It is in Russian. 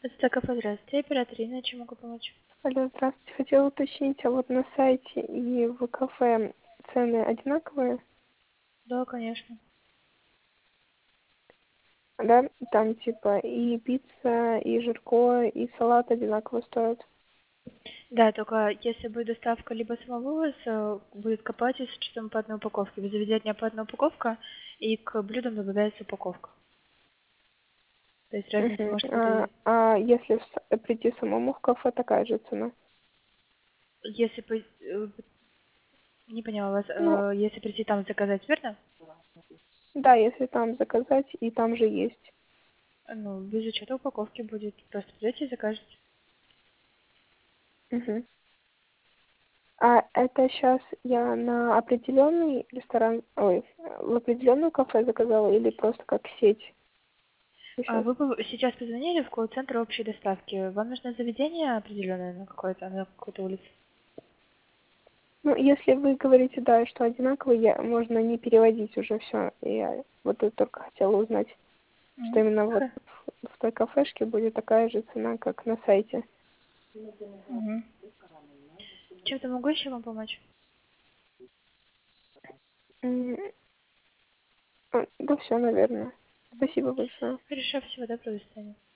Это кафе, здравствуйте, оператор Ирина, чем могу помочь? Алло, здравствуйте. Хотела уточнить, а вот на сайте и в кафе цены одинаковые, Да, конечно. да? Там типа и пицца, и жирко, и салат одинаково стоят. Да, только если будет доставка либо самовывоз, будет копать с учетом по одной упаковке. Без заведения по одной упаковка, и к блюдам добавляется упаковка. То есть разница Мгм. может быть, Если прийти самому в кафе, такая же цена? если не поняла вас, Ну, если прийти там заказать, верно? да, если там заказать, и там же есть. Ну, без учета упаковки будет. Просто придете и закажете. Мгм. А это сейчас я на определенный ресторан, ой, в определенную кафе заказала или просто как сеть сейчас? Вы бы сейчас позвонили в колл-центр общей доставки. Вам нужно заведение определенное на какой-то улице? Ну, если вы говорите, да, что одинаковые, можно не переводить уже все. Я вот тут только хотела узнать, что Мгм. именно вот в той кафешке будет такая же цена, как на сайте. Мгм. Чем-то могу еще вам помочь? М, Да все, наверное. Спасибо большое. Хорошо, всего доброго, до свидания.